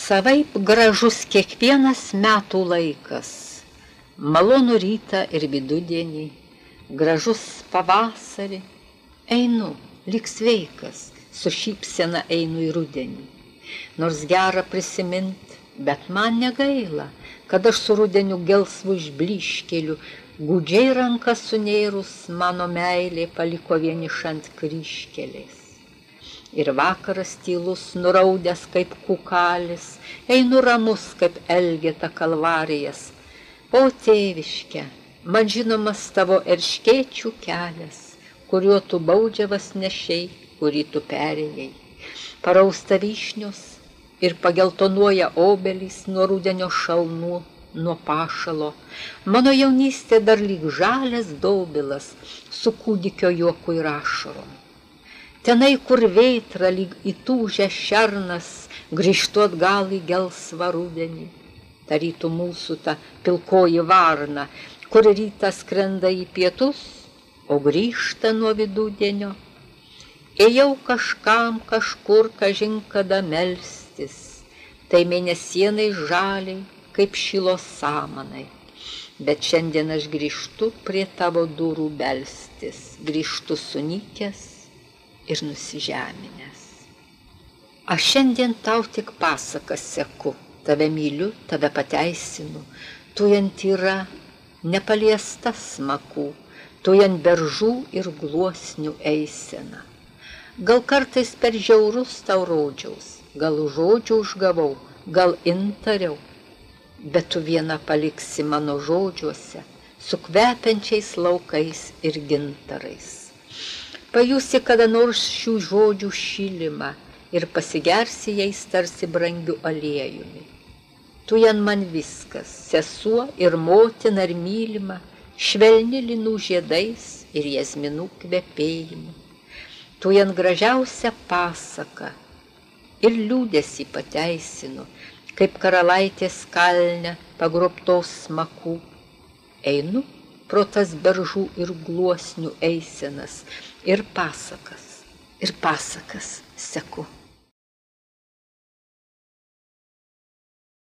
Savaip gražus kiekvienas metų laikas, malonu rytą ir vidudienį, gražus pavasarį, einu, lyg sveikas, su šypsena einu į rudenį. Nors gera prisimint, bet man negaila, kad aš su rudeniu gelsvu išbliškeliu, gūdžiai rankas sunėrus mano meilė paliko vienišant kryžkelės. Ir vakaras tylus, nuraudęs kaip kukalis, einu ramus kaip Elgeta kalvarijas. O tėviške, man žinomas tavo erškėčių kelias, kuriuo tu baudžiavas nešiai, kurį tu perėjai. Parausta vyšnios ir pageltonuoja obelys nuo rudenio šalnų, nuo pašalo. Mano jaunystė dar lyg žalias dobilas, su kūdikio juoku ir ašarom. Tenai, kur veitra lyg įtūžęs šernas, grįžtu atgal į gelsvą rudenį. Tarytų mūsų ta pilkoji varna, kur rytas skrenda į pietus, o grįžta nuo vidudienio. Ėjau kažkam kažkur kažin kada melstis, tai mėnesienai žaliai, kaip šilo samanai. Bet šiandien aš grįžtu prie tavo durų belstis, grįžtu sunykęs ir nusižeminęs. Aš šiandien tau tik pasakas seku, tave myliu, tave pateisinu, tu jant yra nepaliesta smakų, tu jant beržų ir gluosnių eisena. Gal kartais per žiaurus tau rodžiaus, gal žodžių užgavau, gal intariau, bet tu viena paliksi mano žodžiuose, su kvepiančiais laukais ir gintarais. Pajusi kada nors šių žodžių šilimą ir pasigersi jais tarsi brangiu aliejumi. Tu jan man viskas, sesuo ir motina ir mylima, švelni linų žiedais ir jazminų kvepėjimu. Tu jan gražiausia pasaka ir liūdesį pateisinu, kaip karalaitės kalne pagrobtos smakų. Einu pro tas beržų ir gluosnių eisenas ir pasakas seku.